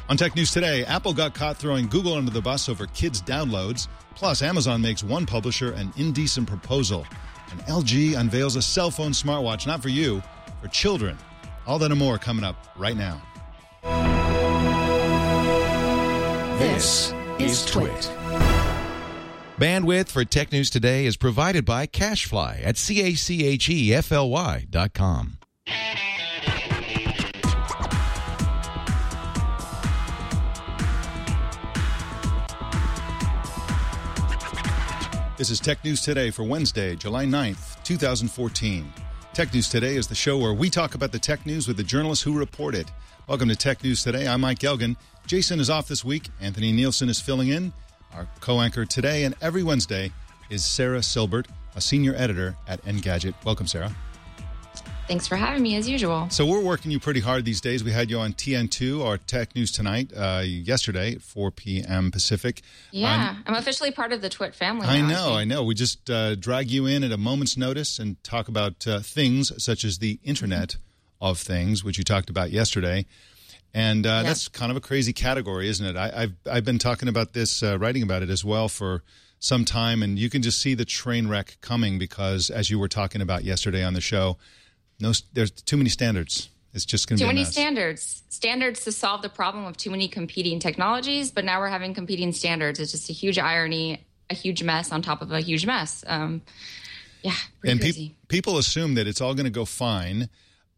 On Tech News Today, Apple got caught throwing Google under the bus over kids' downloads. Plus, Amazon makes one publisher an indecent proposal. And LG unveils a cell phone smartwatch, not for you, for children. All that and more coming up right now. This is Twit. Bandwidth for Tech News Today is provided by CacheFly at CacheFly.com. This is Tech News Today for Wednesday, July 9th, 2014. Tech News Today is the show where we talk about the tech news with the journalists who report it. Welcome to Tech News Today. I'm Mike Gelgan. Jason is off this week. Anthony Nielsen is filling in. Our co-anchor today and every Wednesday is Sarah Silbert, a senior editor at Engadget. Welcome, Sarah. Thanks for having me, as usual. So we're working you pretty hard these days. We had you on TN2, our Tech News Tonight, yesterday at 4 p.m. Pacific. Yeah, I'm officially part of the Twit family now. I know. We just drag you in at a moment's notice and talk about things such as the Internet of Things, which you talked about yesterday. And that's kind of a crazy category, isn't it? I've been talking about this, writing about it as well for some time, and you can just see the train wreck coming because, as you were talking about yesterday on the show, there's too many standards. It's just going to be too many standards to solve the problem of too many competing technologies. But now we're having competing standards. It's just a huge irony, a huge mess on top of a huge mess. Pretty crazy. People assume that it's all going to go fine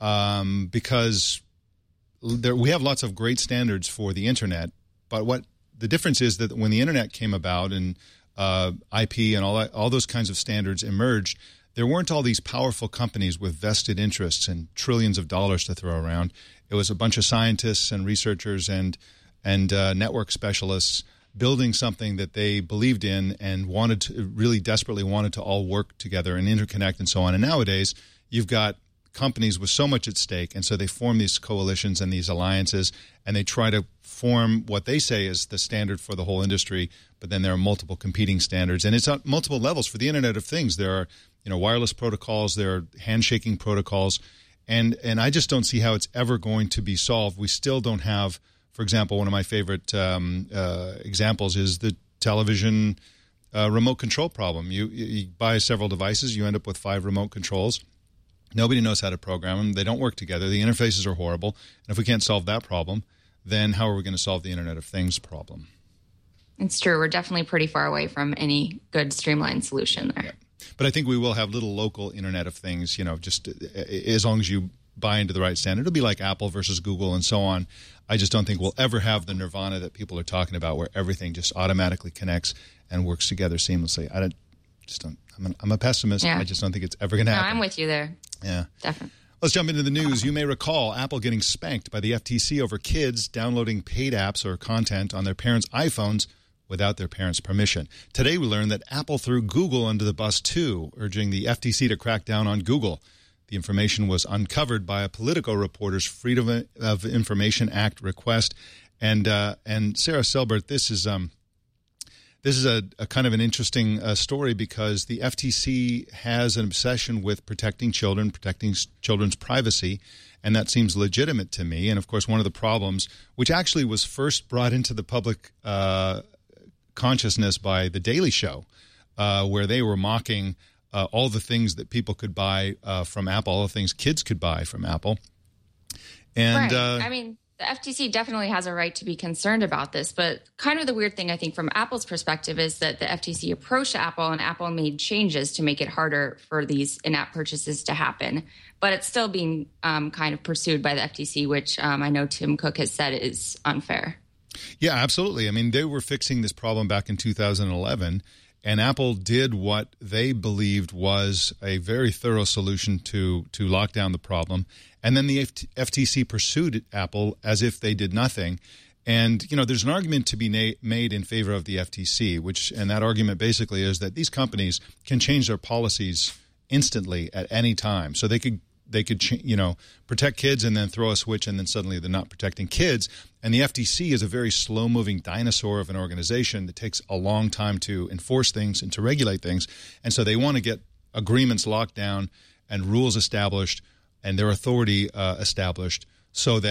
because we have lots of great standards for the internet. But what the difference is that when the internet came about and IP and all those kinds of standards emerged, there weren't all these powerful companies with vested interests and trillions of dollars to throw around. It was a bunch of scientists and researchers and network specialists building something that they believed in and really desperately wanted to all work together and interconnect and so on. And nowadays, you've got companies with so much at stake, and so they form these coalitions and these alliances, and they try to form what they say is the standard for the whole industry, but then there are multiple competing standards. And it's at multiple levels for the Internet of Things. There are wireless protocols, there are handshaking protocols, and I just don't see how it's ever going to be solved. We still don't have, for example, one of my favorite examples is the television remote control problem. You buy several devices, you end up with 5 remote controls. Nobody knows how to program them. They don't work together. The interfaces are horrible. And if we can't solve that problem, then how are we going to solve the Internet of Things problem? It's true. We're definitely pretty far away from any good streamlined solution there. Yeah. But I think we will have little local Internet of Things, just as long as you buy into the right standard. It'll be like Apple versus Google and so on. I just don't think we'll ever have the nirvana that people are talking about where everything just automatically connects and works together seamlessly. I'm a pessimist. Yeah. I just don't think it's ever going to happen. I'm with you there. Yeah. Definitely. Let's jump into the news. You may recall Apple getting spanked by the FTC over kids downloading paid apps or content on their parents' iPhones without their parents' permission. Today we learned that Apple threw Google under the bus too, urging the FTC to crack down on Google. The information was uncovered by a Politico reporter's Freedom of Information Act request. And Sarah Silbert, this is a kind of an interesting story because the FTC has an obsession with protecting children's privacy, and that seems legitimate to me. And, of course, one of the problems, which actually was first brought into the public consciousness by The Daily Show, where they were mocking all the things that people could buy from Apple, all the things kids could buy from Apple. And right. The FTC definitely has a right to be concerned about this, but kind of the weird thing, I think, from Apple's perspective is that the FTC approached Apple and Apple made changes to make it harder for these in-app purchases to happen. But it's still being kind of pursued by the FTC, which I know Tim Cook has said is unfair. Yeah, absolutely. They were fixing this problem back in 2011, and Apple did what they believed was a very thorough solution to lock down the problem. And then the FTC pursued Apple as if they did nothing. And, there's an argument to be made in favor of the FTC, and that argument basically is that these companies can change their policies instantly at any time. So they could protect kids and then throw a switch and then suddenly they're not protecting kids. And the FTC is a very slow-moving dinosaur of an organization that takes a long time to enforce things and to regulate things. And so they want to get agreements locked down and rules established and their authority established so that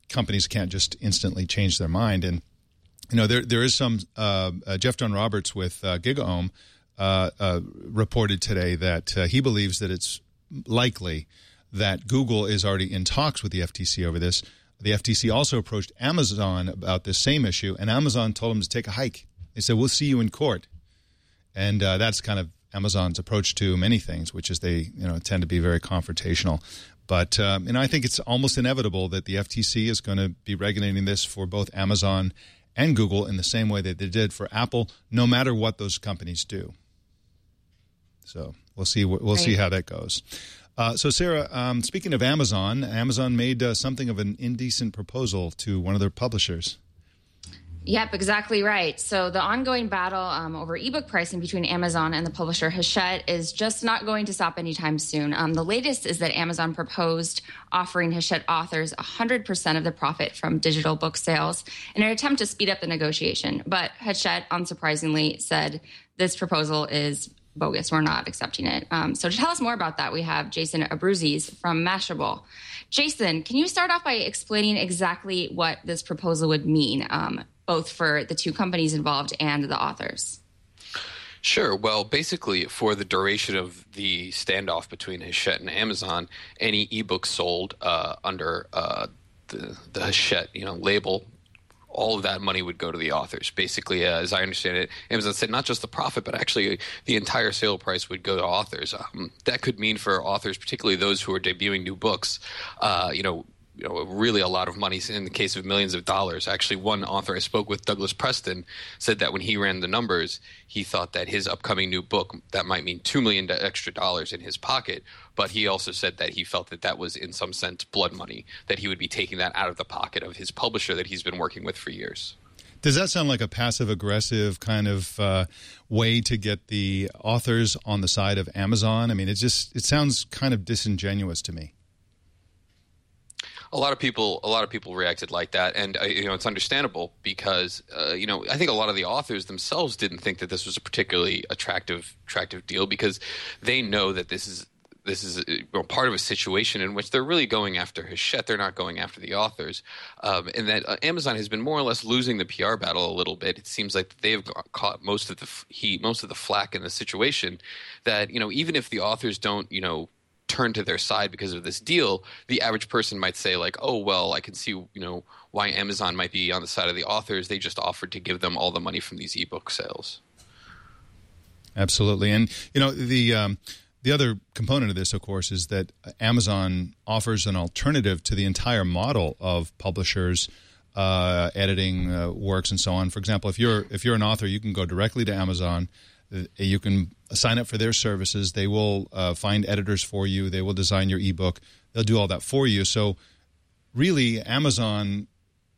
companies can't just instantly change their mind. And there is some Jeff John Roberts with GigaOM reported today that he believes that it's likely that Google is already in talks with the FTC over this. The FTC also approached Amazon about this same issue, and Amazon told them to take a hike. They said, "We'll see you in court." And that's kind of Amazon's approach to many things, which is they tend to be very confrontational. But I think it's almost inevitable that the FTC is going to be regulating this for both Amazon and Google in the same way that they did for Apple, no matter what those companies do. So we'll see. We'll see how that goes. So, Sarah, speaking of Amazon made something of an indecent proposal to one of their publishers. Yep, exactly right. So the ongoing battle over ebook pricing between Amazon and the publisher Hachette is just not going to stop anytime soon. The latest is that Amazon proposed offering Hachette authors 100% of the profit from digital book sales in an attempt to speed up the negotiation. But Hachette, unsurprisingly, said this proposal is bogus. We're not accepting it. So to tell us more about that, we have Jason Abruzzi from Mashable. Jason, can you start off by explaining exactly what this proposal would mean, both for the two companies involved and the authors? Sure. Well, basically, for the duration of the standoff between Hachette and Amazon, any ebook sold under the Hachette label, all of that money would go to the authors. Basically, as I understand it, Amazon said not just the profit, but actually the entire sale price would go to authors. That could mean for authors, particularly those who are debuting new books, really a lot of money in the case of millions of dollars. Actually, one author I spoke with, Douglas Preston, said that when he ran the numbers, he thought that his upcoming new book, that might mean $2 million extra dollars in his pocket. But he also said that he felt that that was in some sense blood money, that he would be taking that out of the pocket of his publisher that he's been working with for years. Does that sound like a passive-aggressive kind of way to get the authors on the side of Amazon? I mean, it sounds kind of disingenuous to me. A lot of people reacted like that, and it's understandable because I think a lot of the authors themselves didn't think that this was a particularly attractive deal because they know that this is part of a situation in which they're really going after Hachette. They're not going after the authors, and that Amazon has been more or less losing the PR battle a little bit. It seems like they have caught most of the heat, most of the flack in the situation. That even if the authors don't turn to their side because of this deal, the average person might say like, oh, well, I can see, why Amazon might be on the side of the authors. They just offered to give them all the money from these ebook sales. Absolutely. And, the other component of this, of course, is that Amazon offers an alternative to the entire model of publishers editing works and so on. For example, if you're an author, you can go directly to Amazon. You can sign up for their services. They will find editors for you. They will design your ebook. They'll do all that for you. So really, Amazon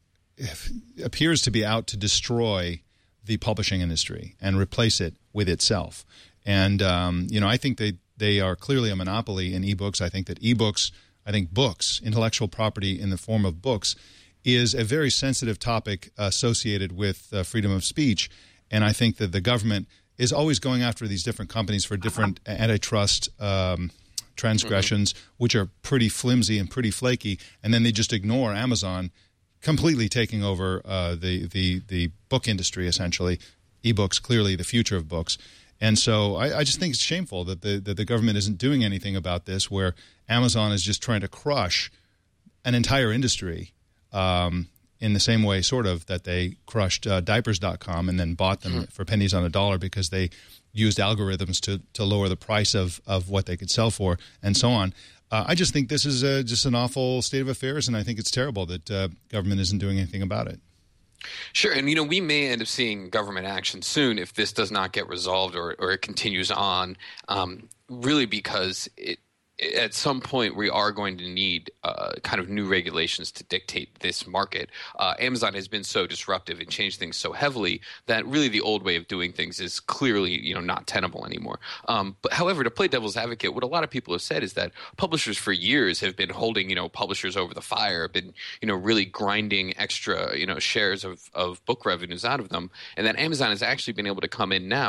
appears to be out to destroy the publishing industry and replace it with itself. And, I think they are clearly a monopoly in ebooks. I think that books, intellectual property in the form of books, is a very sensitive topic associated with freedom of speech. And I think that the government is always going after these different companies for different antitrust transgressions, which are pretty flimsy and pretty flaky, and then they just ignore Amazon completely taking over the book industry, essentially. Ebooks, clearly the future of books. And so I just think it's shameful that the government isn't doing anything about this, where Amazon is just trying to crush an entire industry in the same way, sort of, that they crushed diapers.com and then bought them for pennies on a dollar because they used algorithms to lower the price of what they could sell for and so on. I just think this is just an awful state of affairs, and I think it's terrible that government isn't doing anything about it. Sure. And, we may end up seeing government action soon if this does not get resolved or it continues on, really because at some point we are going to need kind of new regulations to dictate this market. Amazon has been so disruptive and changed things so heavily that really the old way of doing things is clearly not tenable anymore. But however, to play devil's advocate, what a lot of people have said is that publishers for years have been holding publishers over the fire, have been really grinding extra shares of book revenues out of them, and that Amazon has actually been able to come in now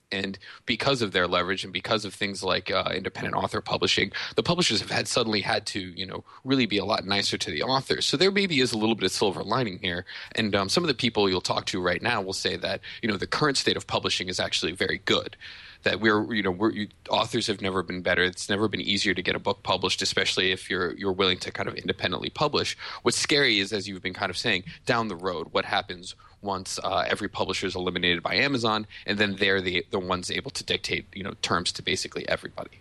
And because of their leverage and because of things like independent author publishing, the publishers have suddenly had to, really be a lot nicer to the authors. So there maybe is a little bit of silver lining here. And some of the people you'll talk to right now will say that, the current state of publishing is actually very good. That authors have never been better. It's never been easier to get a book published, especially if you're willing to kind of independently publish. What's scary is, as you've been kind of saying, down the road, what happens once every publisher is eliminated by Amazon, and then they're the ones able to dictate terms to basically everybody.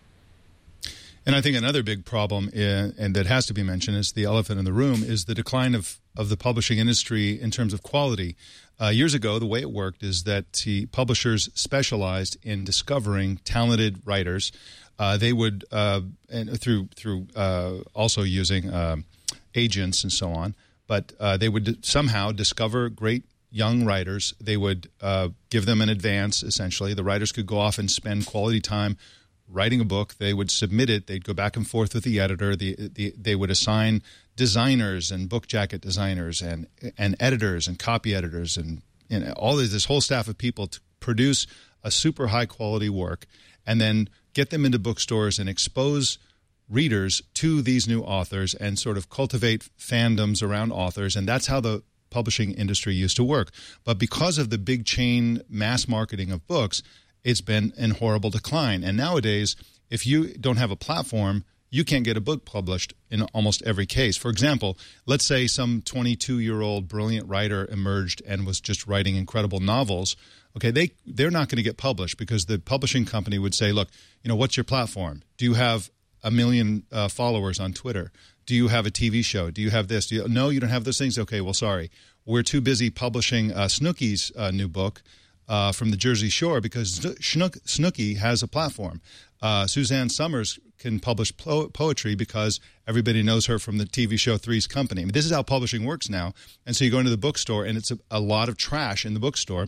And I think another big problem, and that has to be mentioned, is the elephant in the room, is the decline of the publishing industry in terms of quality. Years ago, the way it worked is that the publishers specialized in discovering talented writers. They would, and through also using agents and so on, but they would somehow discover great young writers. They would give them an advance, essentially. The writers could go off and spend quality time writing a book. They would submit it. They'd go back and forth with the editor. They would assign designers and book jacket designers and editors and copy editors and all this whole staff of people to produce a super high quality work, and then get them into bookstores and expose readers to these new authors and sort of cultivate fandoms around authors. And that's how the publishing industry used to work. But because of the big chain mass marketing of books, it's been in horrible decline. And nowadays, if you don't have a platform, you can't get a book published in almost every case. For example, let's say some 22-year-old brilliant writer emerged and was just writing incredible novels. Okay, they're not going to get published because the publishing company would say, look, what's your platform? Do you have 1 million followers on Twitter? Do you have a TV show? Do you have this? No, you don't have those things? Okay, well, sorry. We're too busy publishing Snooki's new book from the Jersey Shore because Snooki has a platform. Suzanne Summers can publish poetry because everybody knows her from the TV show Three's Company. I mean, this is how publishing works now. And so you go into the bookstore, and it's a lot of trash in the bookstore.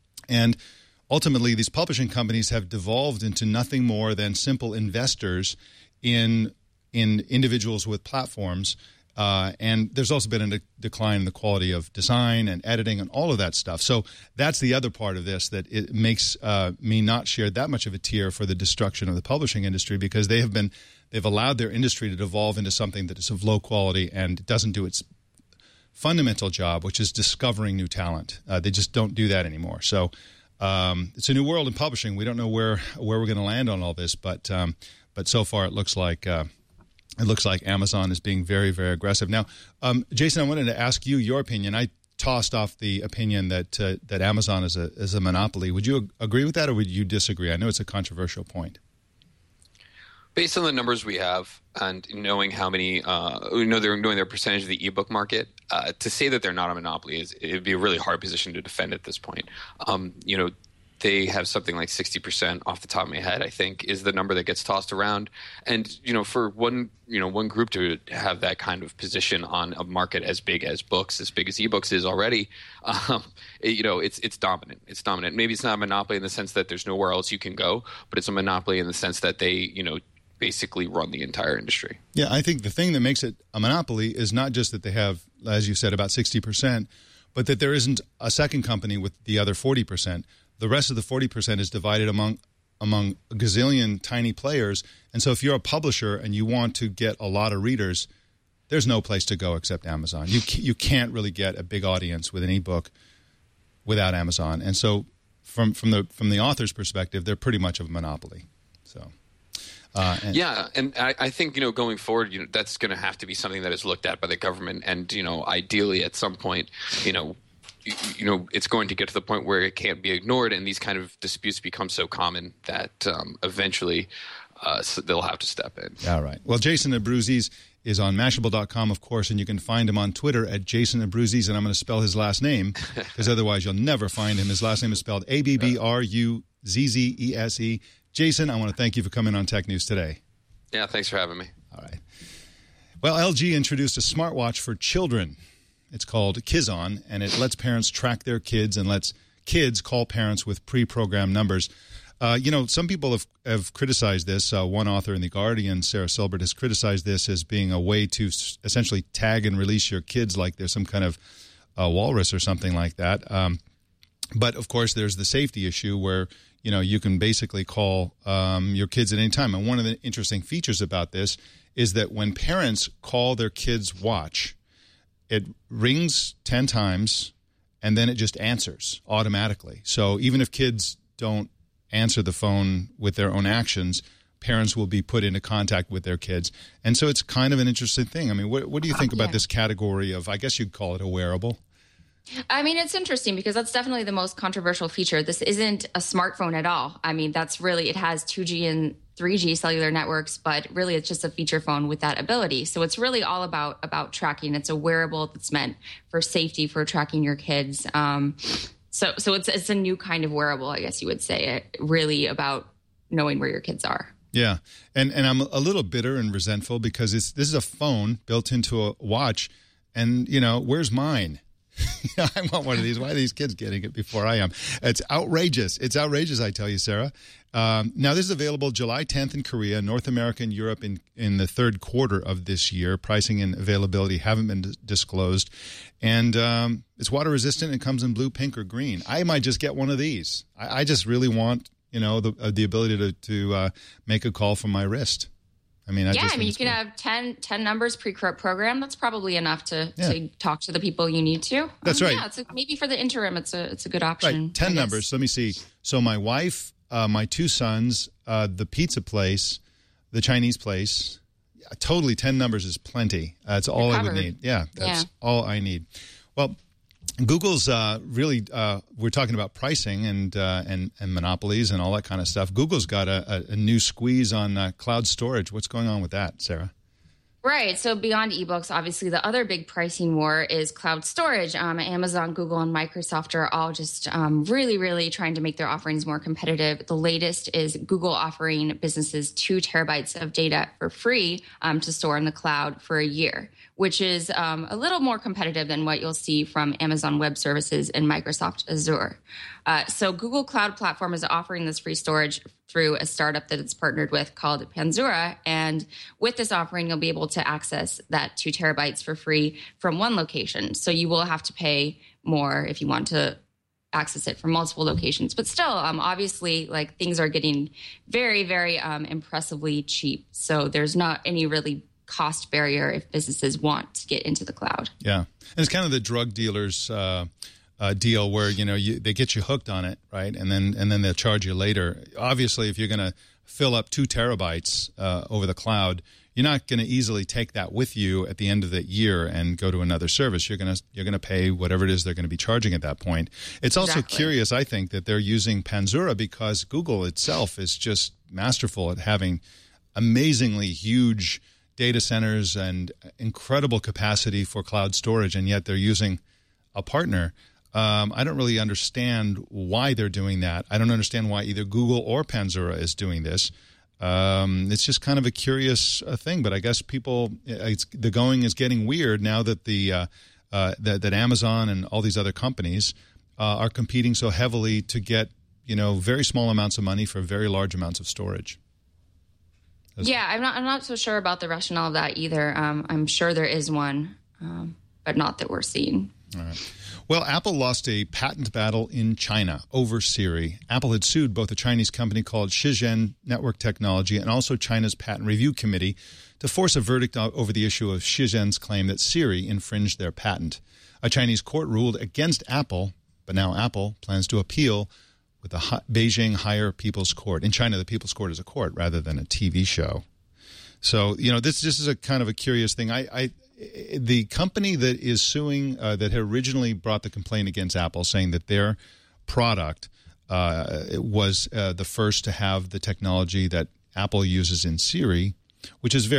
And ultimately, these publishing companies have devolved into nothing more than simple investors in individuals with platforms. And there's also been a decline in the quality of design and editing and all of that stuff. So that's the other part of this that it makes me not share that much of a tear for the destruction of the publishing industry, because they've allowed their industry to devolve into something that is of low quality and doesn't do its fundamental job, which is discovering new talent. They just don't do that anymore. So it's a new world in publishing. We don't know where we're going to land on all this, but so far it looks like Amazon is being very, very aggressive. Now, Jason, I wanted to ask you your opinion. I tossed off the opinion that Amazon is a monopoly. Would you agree with that, or would you disagree? I know it's a controversial point. Based on the numbers we have and knowing how many, knowing their percentage of the ebook market, to say that they're not a monopoly it'd be a really hard position to defend at this point. They have something like 60% off the top of my head, I think, is the number that gets tossed around. And, for one group to have that kind of position on a market as big as books, as big as ebooks is already, it's dominant. It's dominant. Maybe it's not a monopoly in the sense that there's nowhere else you can go, but it's a monopoly in the sense that they, basically run the entire industry. Yeah, I think the thing that makes it a monopoly is not just that they have, as you said, about 60%, but that there isn't a second company with the other 40%. The rest of the 40% is divided among a gazillion tiny players. And so if you're a publisher and you want to get a lot of readers, there's no place to go except Amazon. You can't really get a big audience with an ebook without Amazon. And so from the author's perspective, they're pretty much of a monopoly. So and I think going forward, that's going to have to be something that is looked at by the government, and ideally at some point, it's going to get to the point where it can't be ignored, and these kind of disputes become so common that eventually they'll have to step in. All right. Well, Jason Abruzes is on Mashable.com, of course, and you can find him on Twitter at Jason Abruzes, and I'm going to spell his last name because otherwise you'll never find him. His last name is spelled Abbruzese. Jason, I want to thank you for coming on Tech News today. Yeah, thanks for having me. All right. Well, LG introduced a smartwatch for children. It's called Kizon, and it lets parents track their kids and lets kids call parents with pre-programmed numbers. Some people have criticized this. One author in The Guardian, Sarah Silbert, has criticized this as being a way to essentially tag and release your kids like there's some kind of walrus or something like that. But, of course, there's the safety issue where, you can basically call your kids at any time. And one of the interesting features about this is that when parents call their kids' watch, it rings 10 times, and then it just answers automatically. So even if kids don't answer the phone with their own actions, parents will be put into contact with their kids. And so it's kind of an interesting thing. I mean, what do you think about this category of, I guess you'd call it a wearable? I mean, it's interesting because that's definitely the most controversial feature. This isn't a smartphone at all. I mean, that's really, it has 2G and 3G cellular networks, but really it's just a feature phone with that ability. So it's really all about tracking. It's a wearable that's meant for safety, for tracking your kids. So it's a new kind of wearable, I guess you would say, really about knowing where your kids are. Yeah. And I'm a little bitter and resentful because this is a phone built into a watch, and, where's mine? I want one of these. Why are these kids getting it before I am? It's outrageous. It's outrageous, I tell you, Sarah. Now, this is available July 10th in Korea, North America and Europe in the third quarter of this year. Pricing and availability haven't been disclosed. And it's water resistant. It comes in blue, pink, or green. I might just get one of these. I just really want, the ability to make a call from my wrist. I mean, you can have 10 numbers pre-programmed. That's probably enough to talk to the people you need to. That's right. Yeah, maybe for the interim, it's a good option. Right, 10 numbers. Let me see. So my wife, my two sons, the pizza place, the Chinese place. Totally 10 numbers is plenty. That's all I would need. Yeah, that's all I need. Well, Google's really, we're talking about pricing and monopolies and all that kind of stuff. Google's got a new squeeze on cloud storage. What's going on with that, Sarah? Right. So beyond ebooks, obviously the other big pricing war is cloud storage. Amazon, Google, and Microsoft are all just really, really trying to make their offerings more competitive. The latest is Google offering businesses 2 terabytes of data for free to store in the cloud for a year, which is a little more competitive than what you'll see from Amazon Web Services and Microsoft Azure. So Google Cloud Platform is offering this free storage through a startup that it's partnered with called Panzura. And with this offering, you'll be able to access that 2 terabytes for free from one location. So you will have to pay more if you want to access it from multiple locations. But still, obviously, things are getting very, very impressively cheap. So there's not any really cost barrier if businesses want to get into the cloud. Yeah. And it's kind of the drug dealers deal where, they get you hooked on it, right? And then they'll charge you later. Obviously, if you're going to fill up 2 terabytes over the cloud, you're not going to easily take that with you at the end of the year and go to another service. You're going to pay whatever it is they're going to be charging at that point. It's also curious, I think, that they're using Panzura because Google itself is just masterful at having amazingly huge data centers and incredible capacity for cloud storage, and yet they're using a partner. I don't really understand why they're doing that. I don't understand why either Google or Panzura is doing this. It's just kind of a curious thing, but I guess the going is getting weird now that that Amazon and all these other companies are competing so heavily to get very small amounts of money for very large amounts of storage. Yeah, I'm not so sure about the rationale of that either. I'm sure there is one, but not that we're seeing. All right. Well, Apple lost a patent battle in China over Siri. Apple had sued both a Chinese company called Shenzhen Network Technology and also China's Patent Review Committee to force a verdict over the issue of Shenzhen's claim that Siri infringed their patent. A Chinese court ruled against Apple, but now Apple plans to appeal with the Beijing Higher People's Court. In China, the People's Court is a court rather than a TV show. So, this is a kind of a curious thing. The company that is suing, that had originally brought the complaint against Apple, saying that their product was the first to have the technology that Apple uses in Siri, which is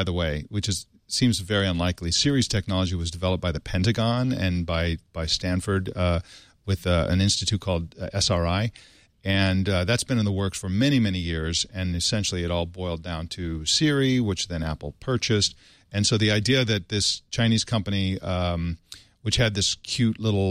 seems very unlikely. Siri's technology was developed by the Pentagon and by Stanford with an institute called SRI. And that's been in the works for many, many years. And essentially it all boiled down to Siri, which then Apple purchased. And so the idea that this Chinese company, which had this cute little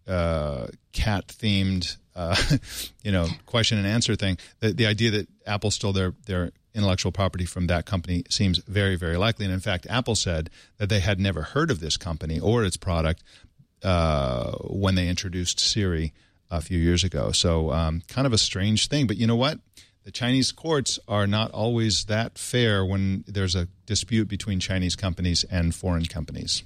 cat-themed, question and answer thing, the idea that Apple stole their intellectual property from that company seems very, very likely. And in fact, Apple said that they had never heard of this company or its product when they introduced Siri a few years ago. So kind of a strange thing. But you know what? The Chinese courts are not always that fair when there's a dispute between Chinese companies and foreign companies.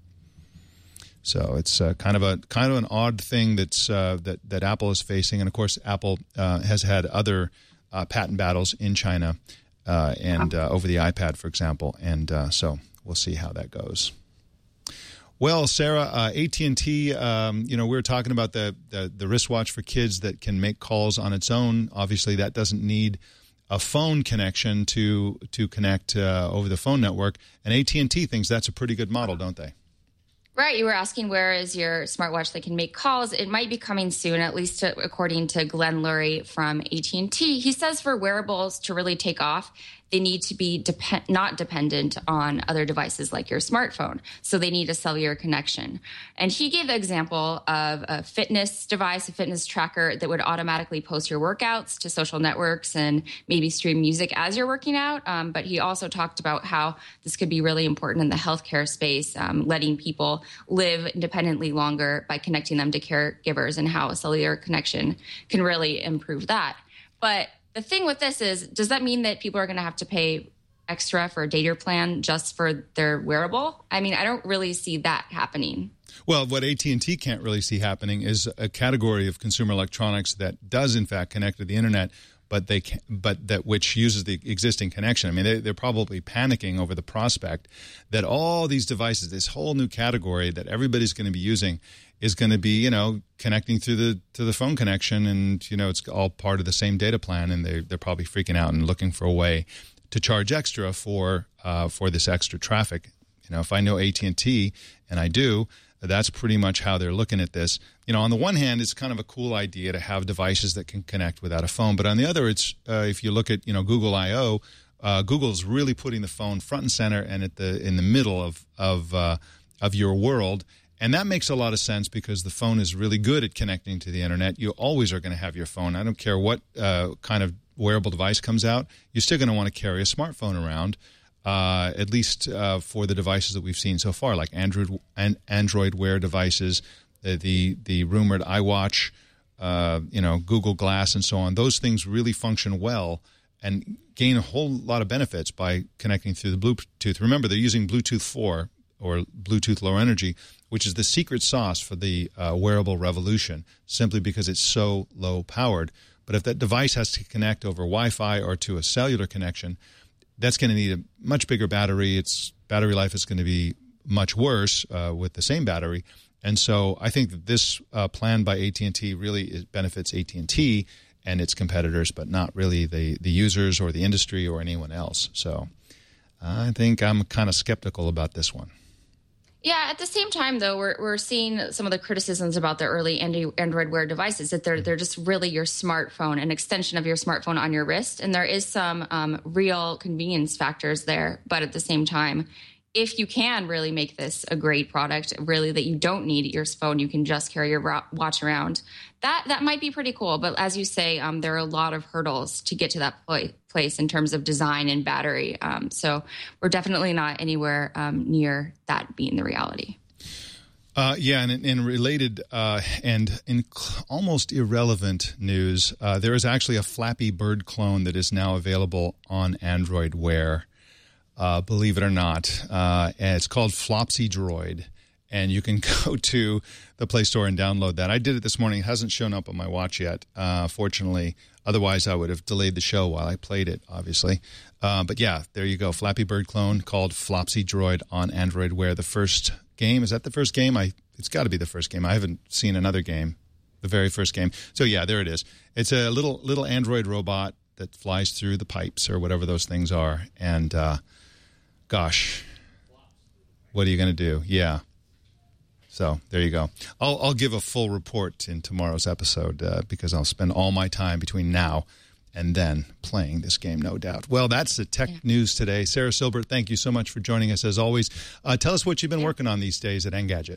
So it's kind of an odd thing that Apple is facing, and of course Apple has had other patent battles in China and over the iPad, for example, and so we'll see how that goes. Well, Sarah, AT&T, we were talking about the wristwatch for kids that can make calls on its own. Obviously, that doesn't need a phone connection to connect over the phone network. And AT&T thinks that's a pretty good model, don't they? Right. You were asking where is your smartwatch that can make calls. It might be coming soon, at least according to Glenn Lurie from AT&T. He says for wearables to really take off, they need to be not dependent on other devices like your smartphone. So they need a cellular connection. And he gave the example of a fitness device, a fitness tracker that would automatically post your workouts to social networks and maybe stream music as you're working out. But he also talked about how this could be really important in the healthcare space, letting people live independently longer by connecting them to caregivers, and how a cellular connection can really improve that. But the thing with this is, does that mean that people are going to have to pay extra for a data plan just for their wearable? I mean, I don't really see that happening. Well, what AT&T can't really see happening is a category of consumer electronics that does, in fact, connect to the internet, but which uses the existing connection. I mean, they're probably panicking over the prospect that all these devices, this whole new category that everybody's going to be using, is going to be, connecting to the phone connection, and it's all part of the same data plan, and they're probably freaking out and looking for a way to charge extra for this extra traffic. If I know AT&T, and I do, that's pretty much how they're looking at this. On the one hand, it's kind of a cool idea to have devices that can connect without a phone, but on the other, it's if you look at Google I/O, Google's really putting the phone front and center and in the middle of your world. And that makes a lot of sense because the phone is really good at connecting to the internet. You always are going to have your phone. I don't care what kind of wearable device comes out. You're still going to want to carry a smartphone around, at least for the devices that we've seen so far, like Android Wear devices, the rumored iWatch, Google Glass, and so on. Those things really function well and gain a whole lot of benefits by connecting through the Bluetooth. Remember, they're using Bluetooth 4 or Bluetooth Low Energy, which is the secret sauce for the wearable revolution, simply because it's so low powered. But if that device has to connect over Wi-Fi or to a cellular connection, that's going to need a much bigger battery. Its battery life is going to be much worse with the same battery. And so I think that this plan by AT&T really benefits AT&T and its competitors, but not really the users or the industry or anyone else. So I think I'm kind of skeptical about this one. Yeah, at the same time, though, we're seeing some of the criticisms about the early Android Wear devices, that they're just really your smartphone, an extension of your smartphone on your wrist. And there is some real convenience factors there. But at the same time, if you can really make this a great product, really that you don't need your phone, you can just carry your watch around, that might be pretty cool. But as you say, there are a lot of hurdles to get to that place in terms of design and battery. So we're definitely not anywhere near that being the reality. And in related and in almost irrelevant news, there is actually a Flappy Bird clone that is now available on Android Wear. Believe it or not. And it's called Flopsy Droid. And you can go to the Play Store and download that. I did it this morning. It hasn't shown up on my watch yet, fortunately. Otherwise, I would have delayed the show while I played it, obviously. But yeah, there you go. Flappy Bird clone called Flopsy Droid on Android Wear. The first game. Is that the first game? It's got to be the first game. I haven't seen another game. The very first game. So yeah, there it is. It's a little Android robot that flies through the pipes or whatever those things are. And gosh, what are you going to do? Yeah. So there you go. I'll give a full report in tomorrow's episode because I'll spend all my time between now and then playing this game, no doubt. Well, that's the tech news today. Sarah Silbert, thank you so much for joining us as always. Tell us what you've been working on these days at Engadget.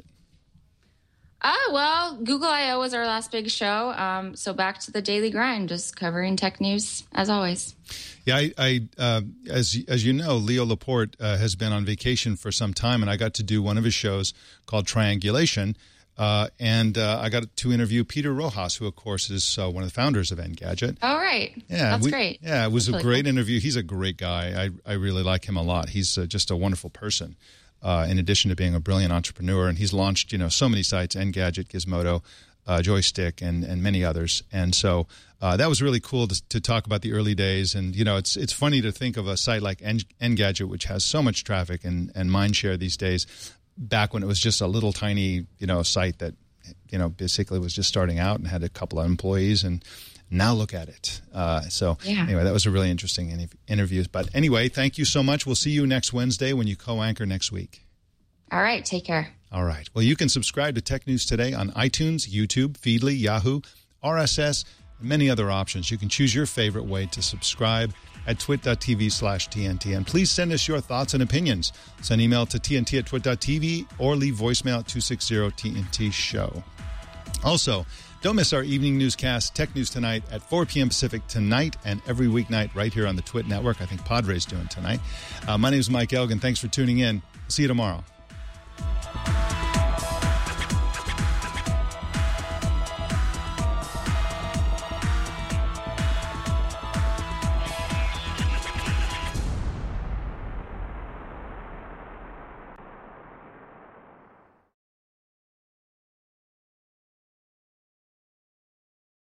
Well, Google I/O was our last big show. So back to the daily grind, just covering tech news as always. Yeah, as you know, Leo Laporte has been on vacation for some time, and I got to do one of his shows called Triangulation, And I got to interview Peter Rojas, who, of course, is one of the founders of Engadget. Oh, right. Yeah, That's great. Yeah, it was That's a really great cool. interview. He's a great guy. I really like him a lot. He's just a wonderful person, in addition to being a brilliant entrepreneur. And he's launched, so many sites, Engadget, Gizmodo, Joystick, and many others. And so that was really cool to talk about the early days. And, it's funny to think of a site like Engadget, which has so much traffic and mind share these days, back when it was just a little tiny, site that, basically was just starting out and had a couple of employees. And now look at it. Anyway, that was a really interesting interview. But anyway, thank you so much. We'll see you next Wednesday when you co-anchor next week. All right. Take care. All right. Well, you can subscribe to Tech News Today on iTunes, YouTube, Feedly, Yahoo, RSS, and many other options. You can choose your favorite way to subscribe at twit.tv/TNT. And please send us your thoughts and opinions. Send email to tnt@twit.tv or leave voicemail at 260-TNT show. Also, don't miss our evening newscast, Tech News Tonight, at 4 p.m. Pacific tonight and every weeknight right here on the Twit Network. I think Padre's doing tonight. My name is Mike Elgin. Thanks for tuning in. See you tomorrow.